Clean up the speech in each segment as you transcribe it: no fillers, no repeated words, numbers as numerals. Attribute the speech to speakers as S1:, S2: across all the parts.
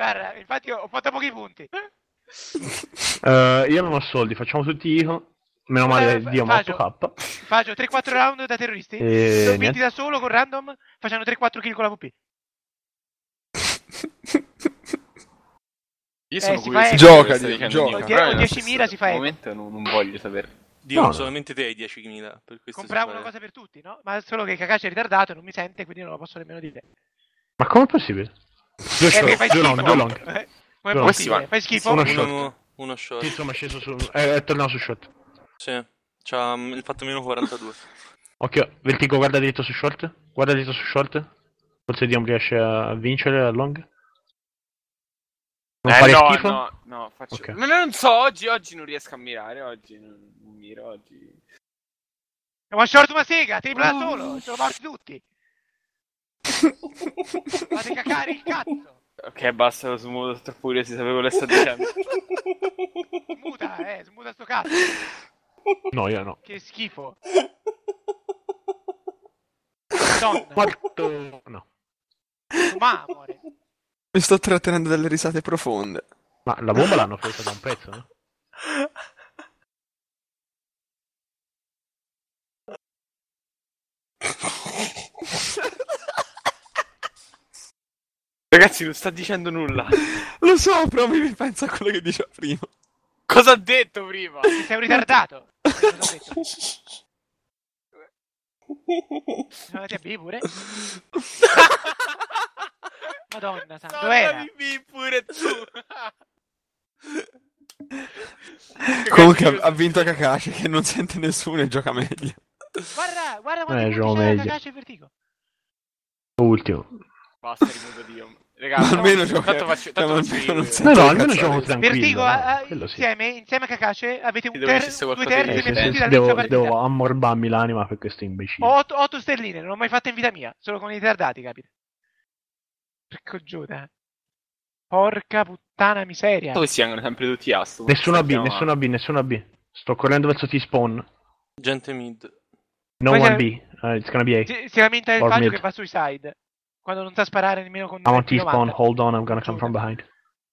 S1: guarda, infatti ho fatto pochi punti.
S2: Io non ho soldi, facciamo tutti io. Meno male Dio
S1: Faccio
S2: morto K.
S1: 3-4 round da terroristi.
S2: E
S1: Sono vinti
S2: niente.
S1: da solo con random, facendo 3-4 kill con la VP.
S3: Io sono
S1: si
S3: curioso
S1: fa
S3: di
S4: gioca,
S3: quello che sta dicendo
S4: gioca.
S3: Nico,
S1: O
S3: però
S1: 10.000 si fa
S3: al
S1: eco.
S3: momento non voglio sapere.
S5: Dio,
S2: No.
S5: solamente te hai 10.000. Per questo
S1: Compravo una cosa per tutti, no? Ma solo che Kakashi è ritardato e non mi sente, quindi non lo posso nemmeno dire.
S2: Ma com'è possibile? Due
S1: Che fai
S2: short,
S1: schifo.
S2: due long.
S1: Come
S2: Come
S1: possibile?
S3: si fa?
S1: Fai schifo?
S2: Uno short.
S5: Uno short.
S2: Sì, insomma, è sceso su... è tornato su short.
S5: Sì. C'ha il fatto meno 42.
S2: Occhio, Vertigo, guarda dritto su short. Guarda dritto su short. Forse Diom riesce a vincere a long. Non fare schifo?
S3: No, faccio...
S2: Ok.
S3: Ma non so, oggi non riesco a mirare, oggi non miro, oggi...
S1: È one short una sega, tripla da solo, sono morti tutti. Fate cacare il cazzo.
S3: Ok, basta, lo smuto, sono troppo curioso di sapere quello che sta dicendo.
S1: Smuta sto cazzo.
S2: No, io no.
S1: Che schifo. Madonna.
S2: Morto. No.
S1: Ma amore.
S4: Mi sto trattenendo delle risate profonde.
S2: Ma la bomba l'hanno presa da un pezzo, no?
S3: Ragazzi, non sta dicendo nulla.
S4: Lo so, però mi pensa a quello che diceva prima.
S3: Cosa ha detto prima?
S1: Che sei un ritardato. Cosa ho detto? Sono andati a B pure. Madonna santa, dov'era?
S3: B pure tu.
S4: Comunque ha vinto Kakashi che non sente nessuno e gioca meglio.
S1: Guarda quanti
S2: gioco
S1: punti c'è
S2: meglio.
S1: Kakashi e Vertigo.
S2: Ultimo.
S3: Basta, rimuto Dio. Ragazzi,
S4: almeno gioca.
S3: tanto faccio
S4: almeno
S3: io.
S4: non
S2: No,
S4: sente
S2: no,
S4: le
S2: almeno
S4: cazzate.
S2: gioco tranquillo.
S1: Vertigo,
S2: Quello sì.
S1: insieme a Kakashi avete un
S3: Dove ci sia
S1: due
S3: qualcosa di
S1: terzi
S3: evidente.
S1: venduti
S2: Sì,
S1: dall'inizio partita.
S2: devo ammorbarmi l'anima per questo imbecille.
S1: 8 sterline, non ho mai fatto in vita mia, solo con i ritardati, capite? Porco Giuda. Porca puttana miseria.
S3: Dove si hanno sempre tutti A?
S2: Nessuna B. Sto correndo verso T-spawn.
S5: Gente mid.
S2: No
S1: Poi
S2: one
S1: se-
S2: B. It's gonna be A.
S1: Si lamenta il
S2: Or
S1: Fagio
S2: mid.
S1: che va sui side. Quando non sa sparare nemmeno con
S2: I'm on
S1: il
S2: T-spawn.
S1: 90.
S2: Hold on, I'm gonna come from behind.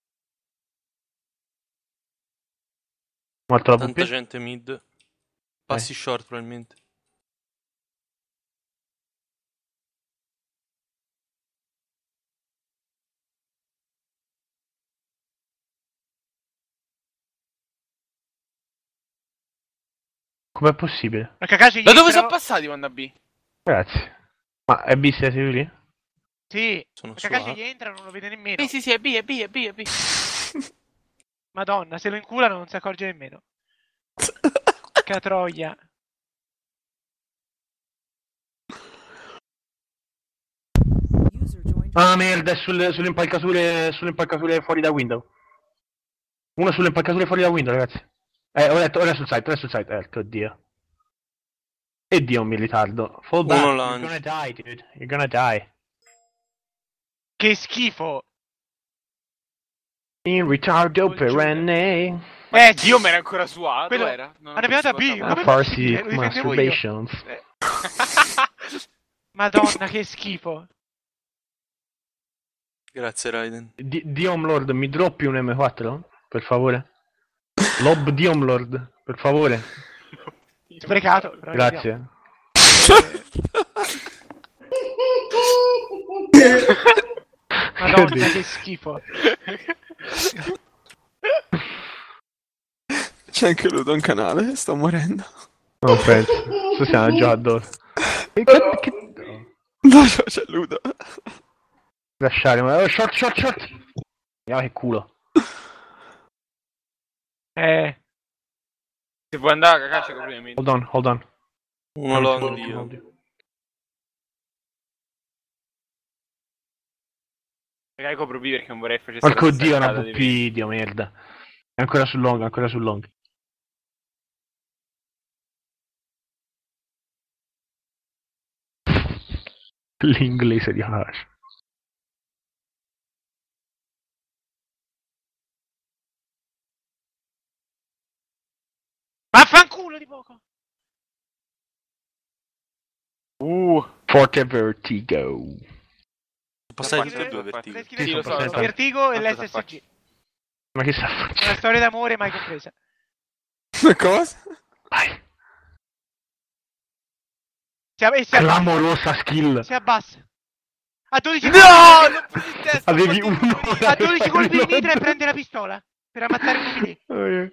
S2: Morto la
S5: Tanta
S2: VP.
S5: gente mid. Passi short probabilmente.
S2: Com'è possibile?
S1: Ma Kakashi
S3: Da dove
S1: gli
S3: sono
S1: entrano-
S3: passati quando a B?
S2: Grazie. Ma è B siete lì?
S1: Sì,
S5: Sono
S1: ma Kakashi
S5: su A.
S1: gli entra non lo vede nemmeno.
S3: Sì, è B.
S1: Madonna, se lo inculano non si accorge nemmeno. Catroia.
S2: Ah merda, è sulle impalcature fuori da window. Uno sulle impalcature fuori da window, ragazzi. Ho detto, ora è sul site. Oddio. E Dio mi ritardo. Fall back.
S5: Uno
S2: You're
S5: launch.
S2: gonna die, dude. You're gonna die.
S1: Che schifo.
S2: In ritardo perenne.
S3: Dio, ma era ancora su A,
S1: Quello-
S3: dove era? Non ho
S1: hanno piantato a
S3: visto
S1: B,
S3: quanto-
S1: come
S2: Farsi
S1: possibile? Lo difendevo io.
S2: masturbations.
S1: Madonna, che schifo.
S5: Grazie Raiden.
S2: Diom Lord, mi droppi un M4? Per favore. Lob Diom Lord, per favore.
S1: Sprecato. però
S2: Grazie.
S1: Madonna, che schifo.
S4: C'è anche Ludo in canale, sto morendo.
S2: Non penso. Sto siamo già addosso.
S4: No, c'è Ludo.
S2: Lasciare, ma... Oh, short. Ah, che culo.
S3: Se puoi andare a Kakashi con prima.
S2: Hold on.
S5: Uno long Dio.
S3: Magari copro B perché non vorrei facesse
S2: Porco
S3: la stessa
S2: dio, una
S3: cagata di prima.
S2: VP, dio merda. È ancora sul long. L'inglese di Hash.
S1: Vaffanculo di poco.
S2: Forte Vertigo.
S5: passati
S3: Facile,
S5: tutti e due
S3: facile.
S5: Vertigo.
S1: Stai scrivendo
S3: Sì, lo so,
S2: sono
S3: lo so.
S2: passati.
S1: Vertigo e
S3: Quanto
S1: l'SSG.
S2: Ma che sta
S1: Una
S2: facendo?
S1: storia d'amore mai compresa.
S4: Cosa?
S2: Vai.
S1: E si abbassa.
S2: Clamorosa skill.
S1: Si abbassa. A 12
S3: No,
S1: colpi.
S3: l'ho preso in testa.
S2: Avevi
S3: ho fatto
S2: uno.
S3: il numero.
S1: A 12 colpi di mitra e prende la pistola. Per ammazzare uno di lì.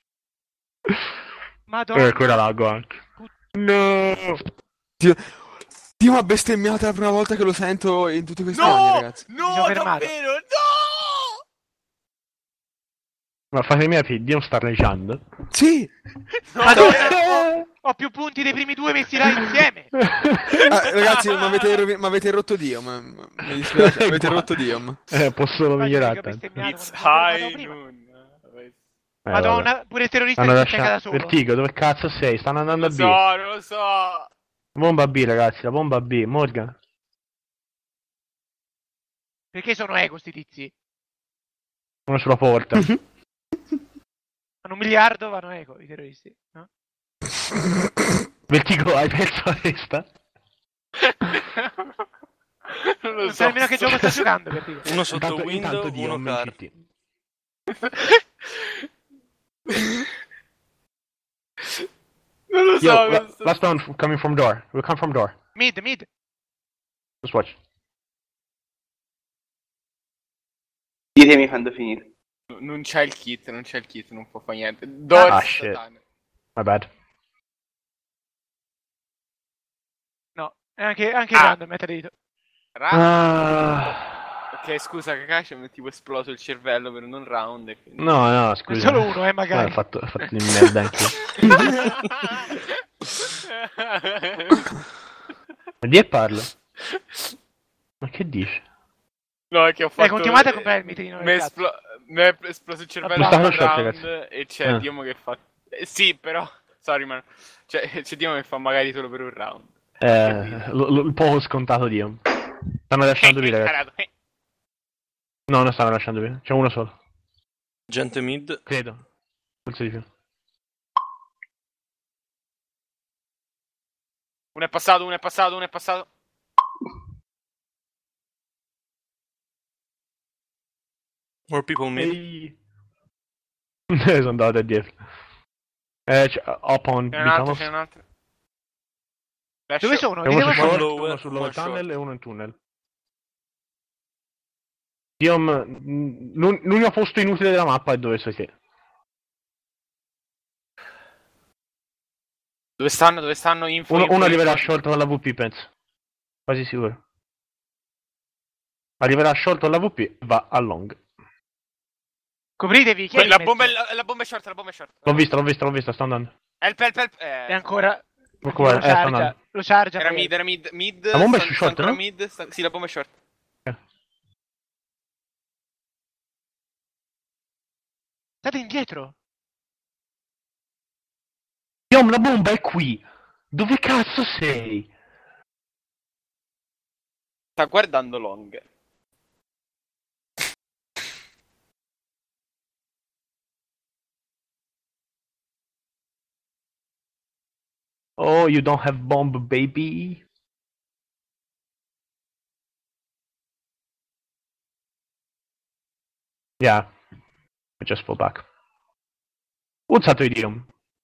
S1: Madonna.
S2: Quella lago anche. No.
S4: Dio, ma bestemmiata la prima volta che lo sento in tutti questi anni,
S3: No,
S4: ragazzi.
S1: Mi
S3: no,
S1: sono fermato.
S3: davvero, no!
S2: Ma fatemi capire, Dio sta raggiando.
S4: Sì!
S1: Madonna. Ho più punti dei primi due messi là insieme.
S4: Ah, ragazzi, ma avete rotto Dio, mi dispiace, avete rotto Dio.
S2: Posso solo
S1: Guarda
S2: migliorare
S1: che ho
S2: tanto.
S1: bestemmiato
S3: It's
S1: quando mi
S3: high
S1: prima.
S3: noon.
S1: Madonna, pure il terrorista
S2: Stanno
S1: che si cerca da solo.
S2: Vertigo, dove cazzo sei? Stanno andando a B.
S3: Non lo so.
S2: Bomba B, ragazzi, la bomba B. Morgan.
S1: Perché sono eco sti tizi?
S2: Uno sulla porta.
S1: Hanno 1 miliardo, vanno eco i terroristi. No?
S2: Vertigo, hai perso la testa?
S3: Non lo
S1: Non
S3: so.
S1: sai nemmeno che gioco sta giocando, Vertigo.
S5: Uno sotto
S2: Intanto
S5: window,
S2: Dio,
S5: uno car.
S2: CT.
S3: Non lo so.
S2: Yo,
S3: non so.
S2: last round coming from door. We'll come from door.
S1: Mid.
S2: Just watch.
S6: Ditemi quando finite.
S3: Non c'è il kit, non può fare niente. Doris
S2: Ah, shit.
S3: Satana.
S2: My bad.
S1: No, è anche
S3: Ah.
S1: random, metadito.
S2: Ah,
S3: Ok, scusa, Kakashi, mi è tipo esploso il cervello per un round. E quindi...
S2: no, scusa.
S1: Solo uno, magari.
S2: Ho fatto di merda anche io. Ma di e parla? Ma che dici?
S3: No, è che ho fatto...
S1: continuate a comprare il mitrino.
S3: Mi è esploso il cervello
S2: Basta
S3: per un
S2: lo shot,
S3: round
S2: ragazzi.
S3: e c'è Dimo che fa... sì, però... Sorry, man. C'è Dimo che fa magari solo per un round.
S2: Il poco scontato Dio. Stanno lasciando via, ragazzi. No, non stanno lasciando via. C'è uno solo.
S5: Gente mid.
S2: Credo. Forse di più.
S3: Uno è passato.
S5: More people mid.
S2: Ehi. Sono andato dietro. Up on
S3: C'è un altro,
S2: B-tunnels.
S3: c'è un altro.
S1: Dove sono?
S2: C'è uno
S1: Dite
S2: su
S1: voi
S5: One
S2: short,
S5: lower,
S2: uno sul lower
S5: one short.
S2: tunnel e uno in tunnel. Diom, l'unico posto inutile della mappa è dove sei te.
S3: Dove stanno? Info,
S2: Uno arriverà short con la VP, penso. Quasi sicuro. Arriverà short con la VP e va a long.
S1: Copritevi, chi è
S3: La
S1: in
S3: bomba
S1: mezzo?
S3: è short.
S2: L'ho vista, sto andando.
S3: Help.
S1: È ancora...
S2: Ecco,
S1: lo
S2: sto andando.
S1: chargia.
S3: Era
S1: poi.
S3: mid.
S2: La bomba è
S3: sta
S2: short,
S3: ancora
S2: no?
S3: mid. Sì, la bomba è short.
S1: State indietro.
S2: Diom, la bomba è qui. Dove cazzo sei?
S3: Sta guardando long.
S2: Oh, you don't have bomb, baby. Yeah. I just fall back. Uzzato Diom.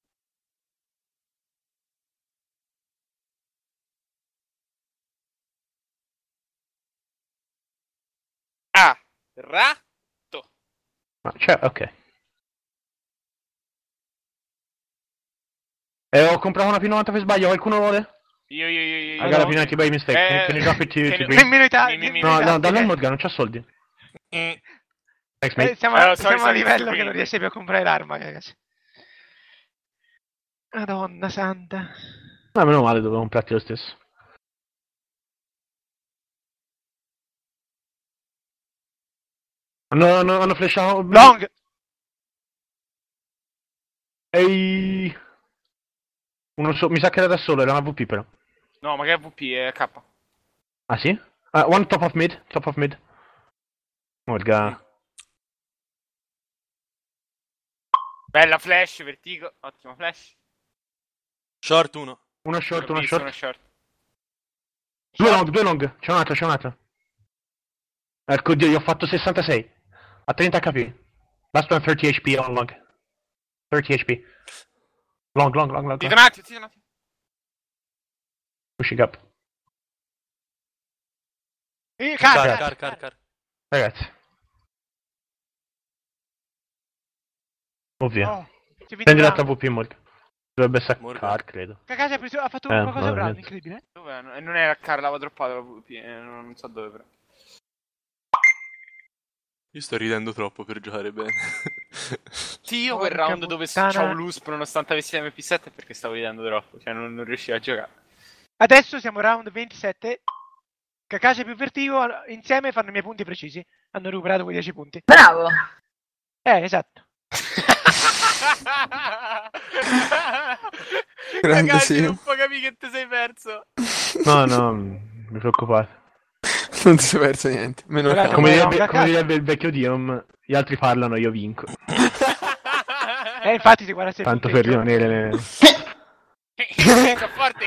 S3: Ah, ratto.
S2: Cioè, ok. Ho comprato una P90 per sbaglio, qualcuno vuole?
S3: Io.
S2: I got a P90 by mistake. Can you drop it to
S3: can-
S2: green?
S1: Nemmeno Italia.
S3: Mi-
S2: No, dallo Morgan, non c'ha soldi. Thanks, mate.
S1: Siamo
S3: sorry,
S1: a livello
S3: sorry.
S1: che non riesce più a comprare l'arma, ragazzi. Madonna santa.
S2: No, meno male, dovevo comprarti lo stesso. Hanno flashato...
S1: Long!
S2: Ehi... mi sa che era da solo, era una VP però.
S3: No, ma che VP è K.
S2: Ah sì? One top of mid. Morgan.
S3: Bella flash, Vertigo. Ottimo flash.
S5: Short 1.
S2: Uno short,
S3: L'ho
S2: uno
S3: visto,
S2: short.
S3: short.
S2: Due long. C'è un altro. Ecco, oddio, io ho fatto 66. A 30 HP. Last one 30 HP on long. 30 HP. Long.
S3: Zitto un attimo.
S2: Pushing up.
S5: Car.
S2: Ragazzi. Ovvio.
S1: Oh, si è vinto
S2: Prendi
S1: un
S2: l'altra
S1: round.
S2: VP Morgan. Dovrebbe essere
S5: Morgan.
S2: Car, credo.
S1: Kakashi ha fatto qualcosa
S2: no,
S1: bravo,
S2: niente.
S1: incredibile.
S3: Dov'è? Non era Car, l'aveva droppato la VP, non so dove però.
S5: Io sto ridendo troppo per giocare bene.
S3: Sì, io quel
S1: Porca
S3: round dove
S1: puttana.
S3: c'avevo l'USP nonostante avessi l'MP7 è perché stavo ridendo troppo, cioè non riuscivo a giocare.
S1: Adesso siamo round 27. Kakashi più Vertigo insieme fanno i miei punti precisi. Hanno recuperato quei 10 punti.
S7: Bravo.
S1: Esatto.
S4: Grande
S3: Ragazzi,
S4: sì.
S3: non può capire che ti sei perso.
S2: No, mi preoccupate.
S4: Non ti sei perso niente. Meno
S1: Guarda,
S4: male.
S2: Come
S1: no,
S2: direbbe,
S1: Kakashi.
S2: come direbbe il vecchio Diom, gli altri parlano, io vinco.
S1: Infatti si guarda se
S2: Tanto per rimanere...
S3: Sto forte.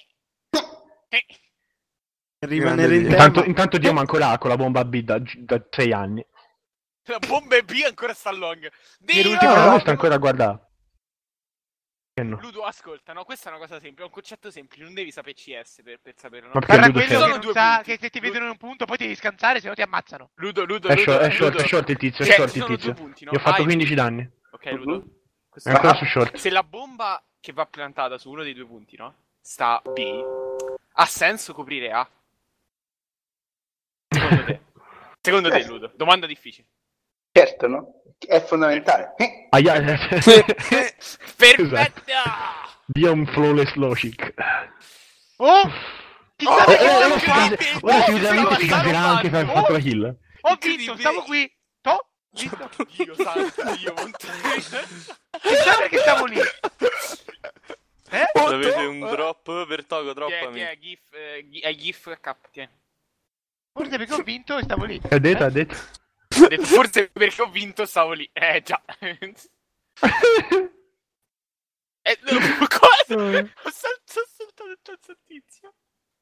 S8: Rimanere in
S4: Grande
S8: tema.
S2: Intanto Diom ancora ha con la bomba B da 6 anni.
S3: La bomba è B ancora sta long.
S1: l'ultimo
S2: No,
S1: round.
S2: sta ancora a guardare. Che no?
S3: Ludo, ascolta, no, questa è una cosa semplice, è un concetto semplice, non devi sapere CS per saperlo. No?
S2: Ma perché
S1: Guarda
S2: Ludo
S1: quello
S2: c'è?
S1: che
S3: Sono
S1: non
S3: due
S1: sa
S3: punti.
S1: che se ti vedono in un punto poi ti devi scansare, se no ti ammazzano.
S3: Ludo,
S2: È short il tizio,
S3: Cioè,
S2: è short
S3: ci
S2: il
S3: sono
S2: tizio.
S3: due punti, no?
S2: Gli ho fatto
S3: Ah,
S2: 15 danni.
S3: Ok, Ludo. Questo
S2: È ancora su short.
S3: Se la bomba che va piantata su uno dei due punti, no? Sta B, ha senso coprire A? Secondo te? Secondo te, Ludo? Domanda difficile.
S6: Certo, no? È fondamentale.
S3: Perfetto!
S2: Diom flawless logic.
S1: Oh! Chissà perché stavo
S3: incredibile!
S1: qua.
S2: Ora
S3: Oh,
S2: sicuramente si
S3: stavo
S2: caserà anche per aver fatto la kill.
S1: Ho vinto,
S3: Incredibile.
S1: stavo qui. Visto?
S3: Dio santo, Dio.
S1: Chissà perché stavo lì.
S5: Avete un drop? Vertogo, droppami.
S3: Che è GIF, è GIF K, tieni.
S1: Forse perché ho vinto e stavo lì.
S2: Ha detto.
S3: Ho detto, forse perché ho vinto stavo lì. Già. Cosa? Ho saltato il tizio.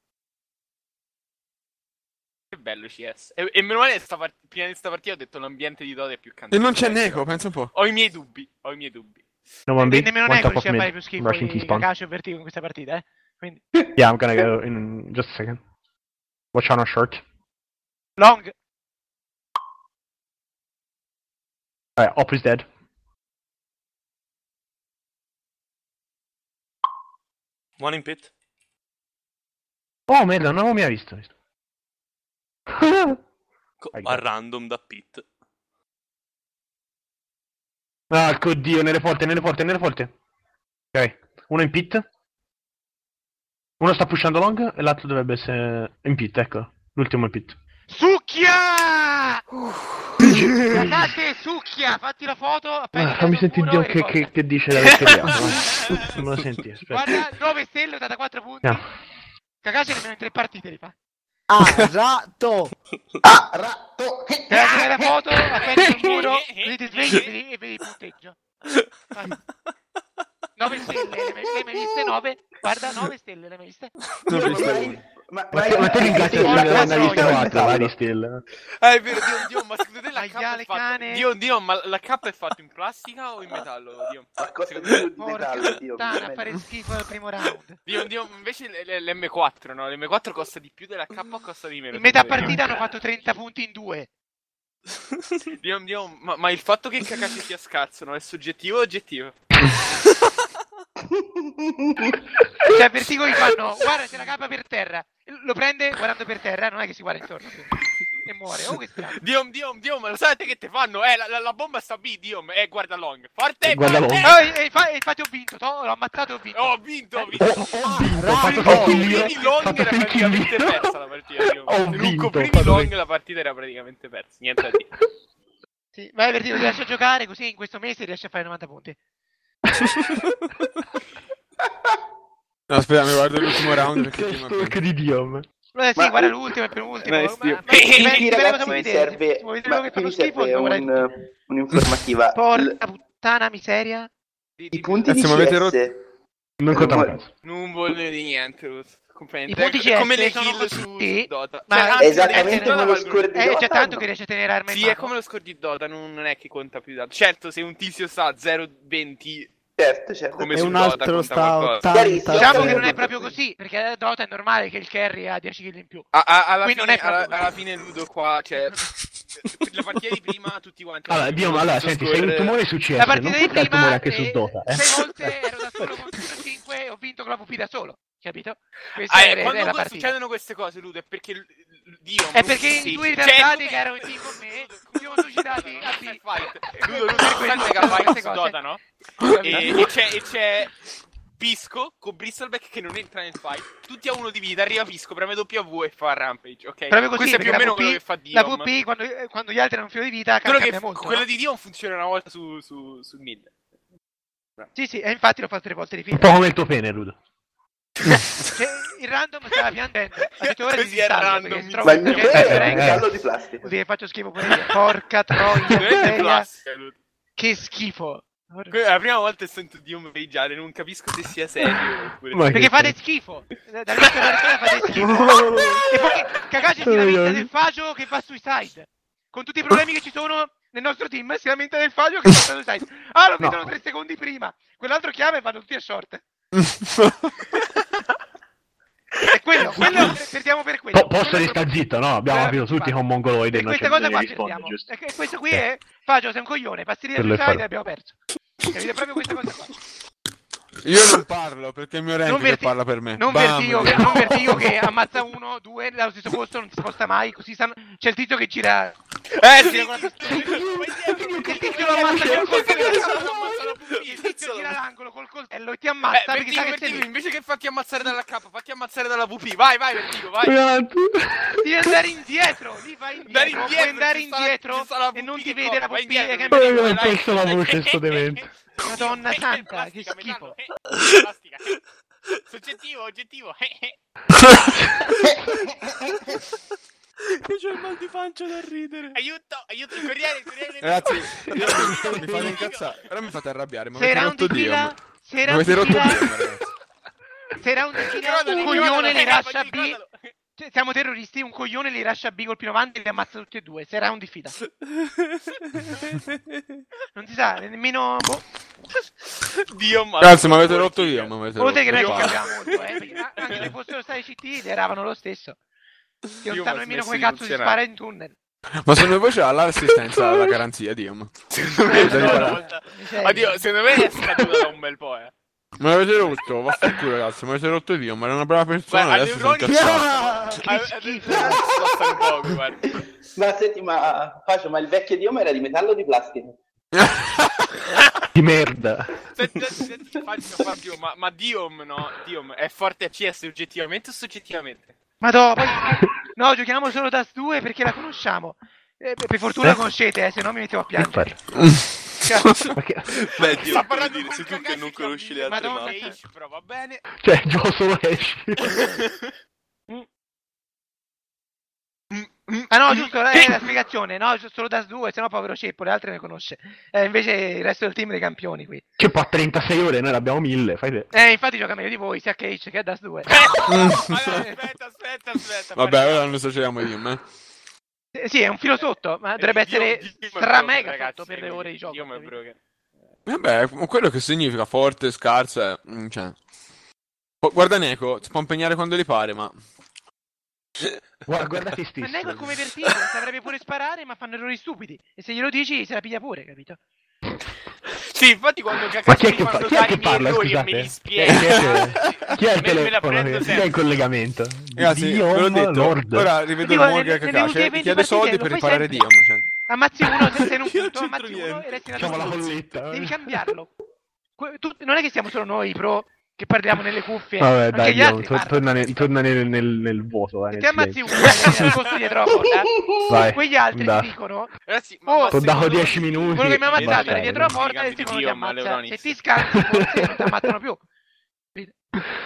S3: Che bello CS. E meno male prima di sta partita ho detto l'ambiente di Dota è più
S4: E
S3: cantante.
S4: non c'è Neko, pensa un po'.
S3: Ho i miei dubbi.
S2: No one B,
S1: Nemmeno
S2: one
S1: Neko
S2: top of
S1: riusciva a fare
S2: mid.
S1: più schifo
S2: Rushing key
S1: di
S2: spawn.
S1: Kakashi o Vertigo in questa partita, eh. Quindi,
S2: Yeah, I'm gonna go in just a second. Watch on our short.
S1: long.
S2: Alright, Op is dead.
S5: One in pit.
S2: Oh merda, non avevo mai visto.
S5: A random da pit.
S2: Ah, oddio, nelle porte. Ok, uno in pit. Uno sta pushando long e l'altro dovrebbe essere in pit, ecco. L'ultimo in pit.
S1: Succhia! Kakashi, succhia! Fatti la foto. appena
S2: Fammi
S1: preso
S2: sentire
S1: uno
S2: Dio
S1: e riporta.
S2: che dice la vecchia. Non me lo senti, aspetta.
S1: Guarda, 9 stelle, 84 punti.
S2: No.
S1: Kakashi nemmeno in 3 partite li fa.
S8: Rato.
S1: Te la fai la foto, appena sul muro, così ti svegli e vedi il punteggio. 9 stelle, le hai mai viste? 9? Guarda, 9 stelle, le hai mai viste?
S4: Non ho visto uno.
S2: Ma te ringrazio
S1: Porca
S2: per aver visto
S1: troia.
S2: 4 vari still.
S3: È vero, Dio, ma secondo te la K
S1: Maiale
S3: è fatta...
S1: cane.
S3: Dio, ma la K è fatta in plastica o in metallo, Dio?
S6: Qualcosa
S3: Secondo te-
S6: di
S1: Porca
S6: metallo, Dio.
S1: puttana, a fare schifo al primo round.
S3: Dio, invece l'M4, no? L'M4 costa di più della K o costa di meno?
S1: In metà
S3: secondo te?
S1: partita hanno fatto 30 punti in 2.
S3: Dio, ma il fatto che Kakashi sia scarso, no? È soggettivo o oggettivo?
S1: Cioè, Vertigo gli fanno, guarda, c'è la capa per terra. Lo prende guardando per terra, non è che si guarda intorno. Quindi. E muore. Oh, che strano.
S3: Dio, ma lo sapete che te fanno? La bomba sta B, Dio, guarda long. Forte,
S2: Guarda
S3: forte!
S2: long.
S1: Infatti ho vinto, l'ho ammazzato e ho vinto.
S3: Ho vinto.
S2: Ho fatto
S3: Se non
S2: kill io.
S3: coprivi long
S2: Fatto
S3: era
S2: kill
S3: praticamente
S2: io.
S3: persa la partita, Dio.
S2: Ho
S3: Se non
S2: vinto,
S3: coprivi
S2: fatto
S3: long
S2: kill.
S3: la partita era praticamente persa. Niente da dire.
S1: Sì, vai Vertigo, ti lascio giocare, così in questo mese riesci a fare 90 punti.
S4: No, aspetta, mi guardo l'ultimo round perché
S2: Che
S4: prima...
S2: stalk di Diom.
S1: Sì,
S6: Ma-
S1: guarda l'ultimo e il penultimo.
S3: Nice, Dio.
S6: Qui,
S1: Dipende cosa
S6: ragazzi,
S1: vuoi
S6: mi
S1: vedere.
S6: serve,
S1: Se vuoi vedere quello che
S6: qui
S1: fanno
S6: mi
S1: schifo,
S6: serve
S1: devo guardare.
S6: un'informativa.
S1: Porca puttana miseria.
S6: I punti di
S4: Cazzo, ma avete
S6: CS
S2: Non conta un cazzo.
S3: Non voglio di niente, Luz. completamente.
S1: I punti
S3: È come le
S1: CS sono
S3: kill su
S1: così,
S3: Dota.
S1: ma
S3: Cioè, anzi,
S6: esattamente
S3: le Dota
S6: come lo
S3: valgono-
S6: score di Dota.
S1: c'è tanto che riesce a tenere arma in
S3: Sì,
S1: mano.
S3: è come lo score di Dota, non è che conta più tanto. Certo, se un tizio sta 0-20
S6: Certo.
S3: come
S8: E
S3: su
S8: un
S3: Dota
S8: altro
S3: conta
S8: sta
S3: qualcosa.
S8: 80.
S1: Diciamo che non è
S6: Sì.
S1: proprio così, perché a Dota è normale che il carry ha 10 kill in più.
S3: Alla
S1: Qui non
S3: fine,
S1: è proprio
S3: alla
S1: così.
S3: fine Ludo qua, cioè la partita di prima tutti quanti
S2: Allora,
S3: avevano
S2: allora,
S3: il
S2: senti,
S3: score-
S2: sei un tumore su CS,
S1: La
S2: non
S1: partita
S2: puoi
S1: di
S2: dare il tumore
S1: prima,
S2: anche su Dota,
S1: 6 volte ero da solo contro 5 e ho vinto con la VP da solo, capito? Questa è
S3: quando
S1: la partita.
S3: succedono queste cose, Ludo, è perché Dio
S1: È perché
S3: sì.
S1: i due
S3: Cioè,
S1: ritardati
S3: tu-
S1: che erano in team con me si sono suicidati a B.
S3: Fight. Ludo,
S1: Per
S3: sai
S1: quello
S3: Mega
S1: fanno
S3: Fight
S1: queste
S3: su
S1: cose.
S3: Dota, no?
S1: Capito?
S3: E c'è Pisco con Bristleback che non entra nel fight. Tutti a uno di vita, arriva Pisco, preme W e fa Rampage, ok?
S1: Proprio così,
S3: Questo è più o
S1: perché
S3: meno quello che fa
S1: la
S3: Dion.
S1: VP quando gli altri hanno un filo di vita
S3: Quello
S1: cambia
S3: che
S1: molto.
S3: quella
S1: no?
S3: di Dion funziona una volta sul mid.
S1: Sì, e infatti l'ho fatto 3 volte di fila.
S2: Un po' come il tuo pene, Rudo.
S1: Cioè, il random stava piangendo. Ha detto ora
S3: Così
S1: di
S3: è
S1: disintallo,
S3: random,
S1: perché
S3: mi
S1: si trova
S6: Ma il
S1: un
S6: mio
S1: gente
S6: pene è un
S1: rank,
S6: metallo di plastica.
S1: vuol dire che faccio schifo pure io. Porca troia,
S3: Veramente
S1: seria,
S3: plastica, Ludo.
S1: che schifo.
S3: È la prima volta che sento Dion raggiare, non capisco se sia serio oppure...
S2: Ma-
S1: Perché fate schifo. Dall'altra persona fate schifo. E poi Kakashi si lamenta del Fagio che fa suicide. Con tutti i problemi che ci sono nel nostro team, si lamenta del Fagio che fa suicide. Ah, lo vedono 3 secondi prima. Quell'altro chiama e vanno tutti a short. E quello perdiamo per quello.
S2: Posso restare zitto, no? Abbiamo capito tutti con mongoloide
S1: E
S2: non c'è
S1: questa cosa
S2: bisogno
S1: qua
S2: di rispondere,
S1: perdiamo.
S2: giusto?
S1: E questo qui è Fagio, sei un coglione, passi lì a
S2: Per le
S1: suicide
S2: fare.
S1: e abbiamo perso. Capite proprio questa cosa qua.
S4: Io non parlo perché è il mio rank che parla per me.
S1: Non
S4: Bam,
S1: Vertigo che ammazza 1, 2 dallo stesso posto, non si sposta mai, così c'è il tizio che gira.
S3: sì!
S1: Gira con la pistola. Il tizio lo ammazza col coltello. Il tizio gira l'angolo col coltello e ti ammazza perché sa che sei
S3: Vertigo,
S1: lì.
S3: invece che fatti ammazzare dalla K, fatti ammazzare dalla VP. Vai, Vertigo, vai!
S1: Devi andare indietro, lì vai
S3: Andare
S1: indietro,
S3: indietro,
S1: puoi andare
S3: ci sta
S1: indietro
S3: la
S1: e non
S3: VP
S1: ti
S3: che
S1: vede la
S3: corre, vai
S1: VP
S3: indietro.
S1: e cambia di
S2: Io
S1: colore.
S2: non penso la voce, sto demente.
S1: Madonna santa, che
S3: Plastica,
S1: schifo.
S3: metallo, plastica. Soggettivo, oggettivo.
S5: Io c'ho il mal di pancia da ridere.
S3: Aiuto, il corriere.
S4: Ragazzi, mi fate incazzare. Ora mi fate arrabbiare. Ma
S1: 6
S4: avete
S1: round
S4: rotto
S1: di
S4: Dio.
S1: fila, 6
S4: Ma
S1: round
S4: avete
S1: di
S4: rotto
S1: fila,
S4: Dio, ragazzi.
S1: 6 round di fila, un coglione li lascia B. Cioè, siamo terroristi, un coglione li lascia B col più avanti e li ammazza tutti e due. 6 round di fila. Non si sa, nemmeno. Boh.
S3: Dio, ma
S4: Cazzo, ma avete rotto Dio. Ma avete
S1: Oltre che
S4: rotto
S1: non
S4: Dio.
S1: ci capiamo molto, perché anche se fossero stati CT, li eravano lo stesso. Che non
S3: Dio,
S1: sanno
S3: ma
S1: nemmeno
S3: smesso
S1: come
S3: di
S1: cazzo si
S3: funzionare.
S1: spara in tunnel.
S4: Ma secondo voi c'ha l'assistenza alla garanzia, Dio?
S3: No, una volta. Oddio, secondo me è scaduta da un bel po',
S4: Ma l'avete rotto? Vaffanculo, ragazzi. Ma avete rotto Dio. Ma era una brava persona.
S3: Guarda,
S4: Adesso sono
S3: all'Euronic-
S4: incazzato.
S1: Che schifo.
S3: Spostano poco, guarda.
S6: Ma senti, ma il vecchio Diom era di metallo o di plastica?
S2: Di merda.
S3: Senti, Fabio, ma Diom, no? Diom è forte a CS oggettivamente o soggettivamente?
S1: Madò, poi. No, giochiamo solo Das 2 perché la conosciamo. Per fortuna la conoscete, se no mi mettevo a piangere.
S5: Beh, Dio,
S3: Sta
S5: puoi
S3: parlando
S5: dire,
S3: con
S5: sei tu che
S3: Kakashi
S5: non conosci le
S3: ha
S5: altre
S1: Madonna.
S5: mappe.
S3: Ace, però va bene.
S2: Cioè, gioco solo Ash.
S1: Ah no, giusto, è la spiegazione. No, solo Das 2, se no povero Ceppo, le altre ne conosce. Invece il resto del team dei campioni qui.
S2: Che poi a 36 ore noi l'abbiamo 1000, fai te.
S1: Infatti gioca meglio di voi, sia Cage che a Das 2.
S3: Aspetta.
S4: Vabbè, ora non esageriamo Dio,
S1: Sì, è un filo sotto, ma dovrebbe essere stramega sotto per le ore di gioco.
S3: Dio, ma è
S1: capito?
S3: broken.
S4: Vabbè, quello che significa forte, scarsa, cioè. Guarda Neko, si può impegnare quando gli pare, ma...
S2: Guarda te
S1: Ma
S2: stesso.
S1: Nego è come Vertigo, saprebbe pure sparare, ma fanno errori stupidi. E se glielo dici, se la piglia pure, capito?
S3: Sì, infatti quando
S2: Ma chi
S3: Kakashi
S2: è
S3: mi
S2: che,
S3: fa
S2: chi è
S3: notare
S2: che
S3: i miei
S2: parla,
S3: errori e me
S2: scusate?
S3: li
S2: Chi
S3: spiega.
S2: è il
S3: Me la
S2: telefono?
S3: prendo
S2: Chi è
S3: sempre.
S2: il collegamento?
S4: Ragazzi, ve l'ho
S2: Diom
S4: detto,
S2: Lord.
S4: ora rivedo
S1: Dico,
S4: il Morgan
S1: nelle
S4: Kakashi,
S1: ultime
S4: ti
S1: 20
S4: chiede soldi
S1: partite
S4: per
S1: lo fai
S4: riparare
S1: sempre.
S4: Diom, cioè.
S1: Ammazzi uno, se sei in un
S5: Io
S1: punto,
S5: non c'entro
S1: ammazzi uno
S5: niente.
S1: e resti
S2: Facciamo la
S1: una
S2: colletta.
S1: Devi cambiarlo. Non è che siamo solo noi pro che parliamo nelle cuffie,
S2: Vabbè,
S1: anche
S2: dai,
S1: gli altri
S2: Diom,
S1: parlano.
S2: torna nel vuoto.
S1: Se
S2: Nel
S1: ti ammazzi
S2: silenzio.
S1: uno e nel posto dietro la porta,
S2: Vai,
S1: quegli altri
S2: andà.
S1: ti dicono
S3: Ragazzi,
S1: Oh,
S2: T'ho dato 10 minuti.
S1: quello che mi ha ammazzato
S2: basta,
S1: era dietro la porta e il secondo ti ammazza. Se ti scansi forse non ti ammazzano più.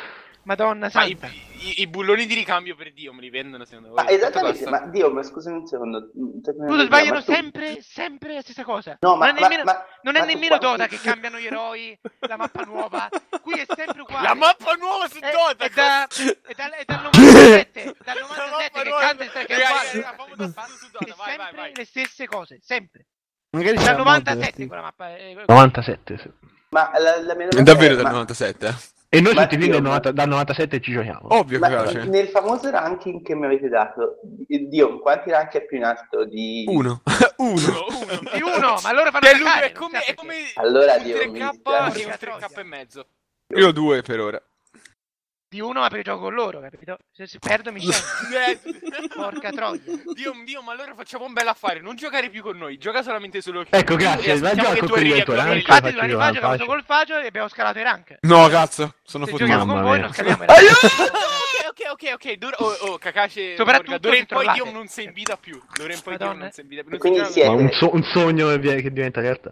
S1: Madonna
S3: Ma i,
S1: santa.
S3: i bulloni di ricambio per Dio me li vendono secondo voi?
S6: Ma
S3: Quanto
S6: esattamente,
S3: costa?
S6: ma Dio, ma scusami un secondo.
S1: Scusa, sbagliano
S6: Ma tu-
S1: sempre la stessa cosa.
S6: No, ma,
S1: non è nemmeno, non è
S6: ma tu
S1: nemmeno
S6: quanti-
S1: Dota che cambiano gli eroi, la mappa nuova. Qui è sempre uguale.
S3: La mappa nuova su Dota!
S1: È dal 97, dal 97 che canta che è uguale.
S3: Dota, vai, vai, vai.
S1: Le stesse cose, sempre.
S8: Magari c'è
S1: Dal
S8: la mod,
S1: 97
S8: sì.
S1: quella mappa.
S2: 97, sì.
S6: Ma la mia
S4: È
S6: domanda
S4: davvero del
S6: ma-
S4: 97, eh?
S2: E noi
S6: Ma
S2: tutti quindi
S6: Dio,
S2: dal 97 ci giochiamo.
S4: Ovvio
S6: Ma
S4: che piace.
S6: nel famoso ranking che mi avete dato, Dio, quanti rank è più in alto di...
S4: Uno. Uno.
S1: Di uno, ma allora fanno
S3: Che lui
S1: giocare,
S3: è come,
S1: non
S3: è
S1: sa
S3: come
S6: Allora,
S3: un
S6: Dio,
S3: 3K
S6: mi
S3: e
S6: dispiace.
S3: un 3K e mezzo.
S4: Io ho 2 per ora.
S1: di uno, ma perché gioco con loro, capito? Se perdo mi scendo. Porca troia.
S3: Dio, ma allora facciamo un bel affare, non giocare più con noi, gioca solamente solo
S2: Ecco, grazie,
S3: E aspettiamo
S2: vai
S3: che
S2: gioco
S3: tu
S2: con
S3: arrivi
S2: il
S3: a
S2: tuo
S3: quella
S2: rank.
S3: velocità.
S1: Infatti, domani fa
S2: faccio
S1: giocavo
S2: io,
S1: col Fagio e abbiamo scalato i rank.
S4: No, cazzo, sono
S1: Se
S4: fottuto.
S1: giochiamo con
S2: Mamma
S1: voi
S2: mia.
S1: non scaliamo i rank.
S3: Ok, Kakashi,
S1: Soprattutto
S3: d'ora in
S1: se
S3: poi
S1: trovate.
S3: Dio non sei in vita più. D'ora in poi Dio
S1: Madonna.
S3: non sei in vita più.
S6: E
S3: Non
S6: quindi
S3: si
S6: siete-
S3: gioca-
S2: Ma un sogno che diventa realtà.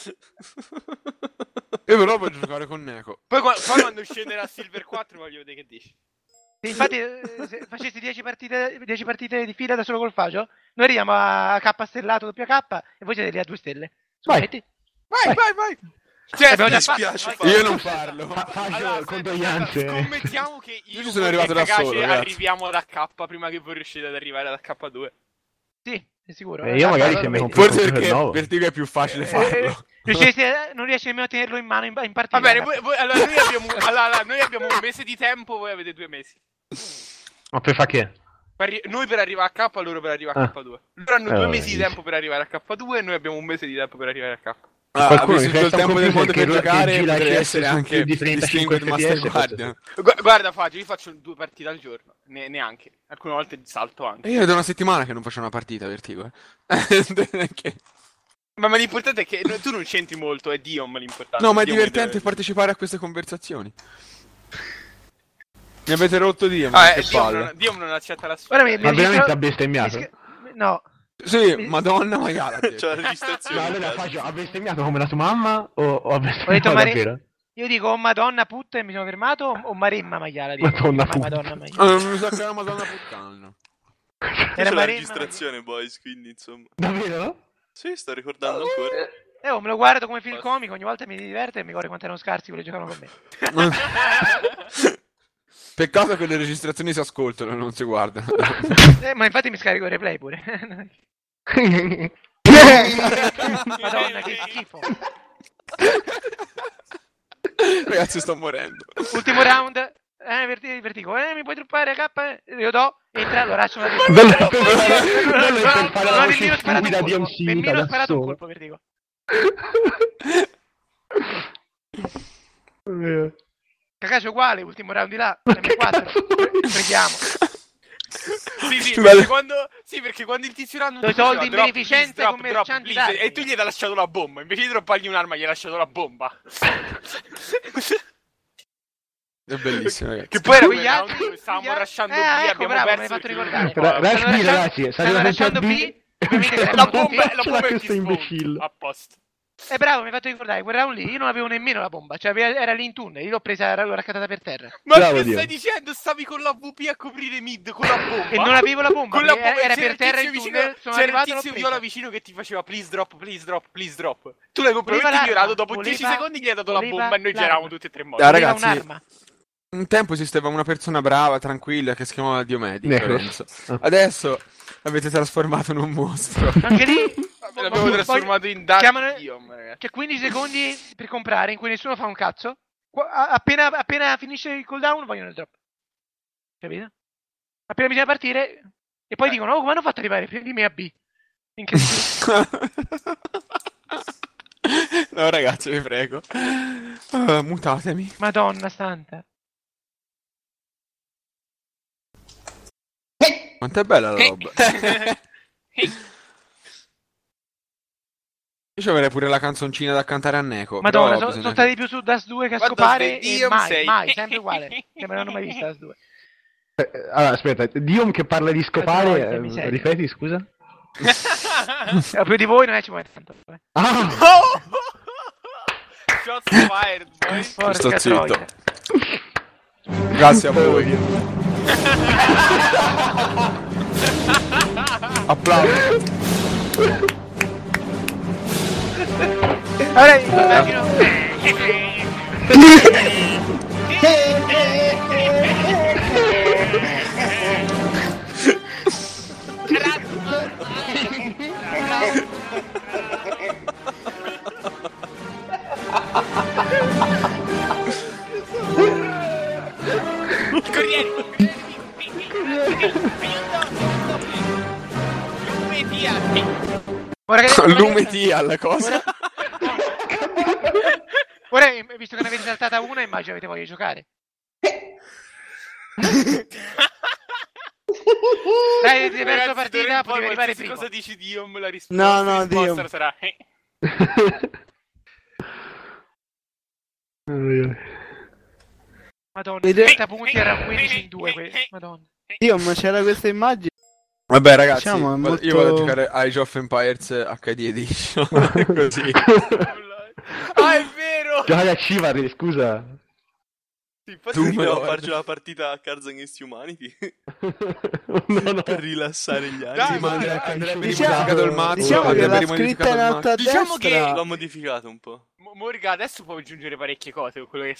S4: Io però voglio giocare con Neko.
S3: Poi quando scenderà Silver 4 voglio vedere che dici.
S1: Se infatti se facessi 10 partite di fila da solo col Fagio, noi arriviamo a K stellato WK e voi siete lì a 2 stelle.
S2: Vai.
S1: Scommetti?
S3: Vai. Cioè,
S1: Abbiamo già
S5: Mi spiace,
S1: fatto.
S4: Io non parlo.
S2: Faccio condoglianze.
S3: Scommettiamo che
S4: Io
S3: io
S4: ci sono
S3: e
S4: arrivato da
S3: Kakashi
S4: solo, ragazzi.
S3: arriviamo ad K prima che voi riuscite ad arrivare ad H2.
S1: Sì, è sicuro.
S2: Io magari
S1: Allora,
S2: se mi
S1: vedi.
S2: compro-
S4: Forse
S2: il
S4: perché
S2: nuovo.
S4: per te è più facile farlo.
S1: Non riesci nemmeno a tenerlo in mano in partita.
S3: Va bene, allora noi abbiamo un mese di tempo, voi avete 2 mesi.
S2: Ma per fare che?
S3: Noi per arrivare a K, loro per arrivare a
S2: Ah.
S3: K2. Loro hanno 2 mesi di
S2: easy.
S3: tempo per arrivare a K2 e noi abbiamo un mese di tempo per arrivare a K.
S2: Qualcuno
S4: visto
S2: mi
S4: tutto il
S2: resta un
S4: tempo del
S2: computer
S4: mondo
S2: che
S4: per
S2: gira
S4: giocare, potrebbe
S2: CS
S4: essere
S2: su
S4: anche
S2: più di 35
S4: Distinguished Master
S2: FPS,
S4: Guardian.
S3: Guarda Fagio, io faccio 2 partite al giorno, neanche. Alcune volte salto anche.
S4: E io è da una settimana che non faccio una partita, Vertigo. Che-
S3: Ma l'importante è che tu non c'entri molto, è Dion l'importante.
S4: No, ma è
S3: Dion
S4: divertente
S3: deve-
S4: partecipare a queste conversazioni. Mi avete rotto Dio, che palle.
S3: Dion non accetta la sfida.
S1: Guarda,
S2: Ma veramente ha
S1: mi
S2: bestemmiato?
S1: No.
S4: Sì, madonna, magari.
S5: C'è la registrazione.
S2: No, allora faccio, ha bestemmiato come la tua mamma o ha
S1: Ho detto
S2: bestemmiato davvero?
S1: Io dico oh madonna puttana e mi sono fermato o Marimma maiala dico.
S2: Madonna
S1: Ma
S2: puttana.
S1: Madonna maiala.
S4: Mi sa che era madonna puttana.
S1: Era
S5: C'è la
S1: Marimma
S5: registrazione, boys, quindi insomma.
S2: Davvero?
S5: Sì, sto ricordando ancora.
S1: me lo guardo come film comico, ogni volta mi diverte e mi ricordo quanto erano scarsi quelli che giocavano con me.
S4: Peccato che le registrazioni si ascoltano e non si guardano.
S1: Ma infatti mi scarico il replay pure. Madonna che schifo.
S4: Ragazzi, sto morendo.
S1: Ultimo round. Vertigo, mi puoi truppare K? Io do, entra, lo lascio una
S2: Bello per fare la voce
S1: nemmeno sparato
S2: stupida
S1: un
S2: di
S1: colpo.
S2: Omsita
S1: Nemmeno
S2: da
S1: sparato un
S2: solo.
S1: colpo, Vertigo. Kakashi è uguale, ultimo round di là, M4. Preghiamo.
S3: Sì,
S4: Vale.
S3: perché quando il tizio random
S1: Doi
S3: ti diceva,
S1: soldi in
S3: drop,
S1: beneficenza
S3: please,
S1: ai commercianti
S3: please,
S1: d'armi.
S3: e tu gli hai lasciato la bomba, invece di droppargli un'arma gli hai lasciato la bomba.
S4: È bellissimo, ragazzi.
S3: Che poi era
S1: Quegli
S3: quel round
S1: altri-
S3: dove stavamo
S1: quegli
S3: rushando B,
S1: ecco,
S3: abbiamo
S1: bravo,
S3: perso
S1: mi hai fatto
S3: perché-
S1: ricordare.
S2: Rush
S1: Stanno
S2: B, ragazzi,
S1: lasciando-
S2: stanno
S1: lasciando
S2: B.
S1: B. Ovviamente
S3: La
S1: erano
S3: bomba
S1: tutti-
S3: è
S2: questo
S3: anti-spawn,
S2: imbecille.
S3: a posto.
S1: bravo, mi hai fatto ricordare, quel round lì io non avevo nemmeno la bomba, cioè era lì in tunnel, io l'ho presa, l'ho raccattata per terra.
S3: Ma
S2: Bravo,
S3: che
S2: Dio.
S3: stai dicendo? Stavi con la VP a coprire mid con la bomba?
S1: E non avevo la bomba,
S3: Con la
S1: perché
S3: bomba,
S1: era
S3: c'era
S1: per
S3: il
S1: terra
S3: tizio
S1: in
S3: vicino-
S1: tunnel, sono
S3: c'era
S1: arrivato
S3: il
S1: e l'ho
S3: tizio
S1: presa.
S3: viola vicino che ti faceva please drop, please drop, please drop. Tu l'hai completamente
S1: Voleva
S3: ignorato,
S1: l'arma,
S3: dopo 10
S1: voleva-
S3: secondi gli hai dato la
S1: voleva
S3: bomba e noi
S1: l'arma.
S3: giravamo tutti e tre morti.
S4: Ah,
S1: Voleva
S4: ragazzi,
S1: un'arma.
S4: un tempo esisteva una persona brava, tranquilla, che si chiamava Diomedi,
S2: Necros.
S4: Lorenzo. Adesso l'avete trasformato in un mostro.
S1: Anche lì
S3: L'abbiamo trasformato in Dark
S1: chiamano-
S3: Diom, ragazzi.
S1: c'è 15 secondi per comprare in cui nessuno fa un cazzo. Appena finisce il cooldown vogliono il drop. Capito? Appena bisogna partire e poi dicono "Oh, come hanno fatto ad arrivare prima di me a B?" Incredibile.
S4: No, ragazzi, vi prego. Mutatemi.
S1: Madonna santa.
S4: Quanto è bella la roba. Io ci avrei pure la canzoncina da cantare a Neko.
S1: Madonna,
S4: però
S1: sono
S4: bisogna
S1: stati più su Das 2 che a
S3: Guarda,
S1: scopare e
S3: Diom
S1: mai,
S3: sei.
S1: mai, sempre uguale. Che non hanno mai visto Das 2.
S2: Allora, aspetta, Diom che parla di scopare,
S1: Volte, miseria.
S2: ripeti, scusa?
S1: Più di voi non ci vuole tanto.
S2: Ah!
S3: Shots fired, boy.
S1: Porca
S4: Sto zitto.
S1: troia.
S4: Grazie a voi. Applausi.
S1: Ora immagino.
S4: L'umidì alla cosa.
S1: Ora, visto che ne avete saltata una, immagino avete voglia di giocare. Dai, avete perso la partita, potevi arrivare prima.
S3: Cosa dici Diom? La risposta,
S8: No, Diom.
S3: sarà
S1: Madonna,
S8: Vede-
S1: 30 punti era 15 in 2. Madonna.
S8: Dio, ma c'era questa immagine.
S4: Vabbè ragazzi,
S8: Diciamo, è molto-
S4: io vado a giocare Age of Empires HD Edition. Così.
S3: Ah, è vero!
S2: Giocare a Chivalry, scusa.
S5: Sì, infatti
S4: Tu me
S5: dobbiamo
S4: lo
S5: farci una partita a Cards Against Humanity
S2: No.
S5: per rilassare gli
S3: Dai,
S5: animi.
S3: ma
S4: Andrea
S8: Diciamo-
S4: modificato il mazzo.
S8: Diciamo che
S4: Andrea
S8: la
S4: modificato
S8: scritta in
S4: il
S8: alto a
S3: Diciamo
S8: destra.
S3: che-
S5: L'ho modificato un po'.
S3: Moriga, adesso puoi aggiungere parecchie cose con quello che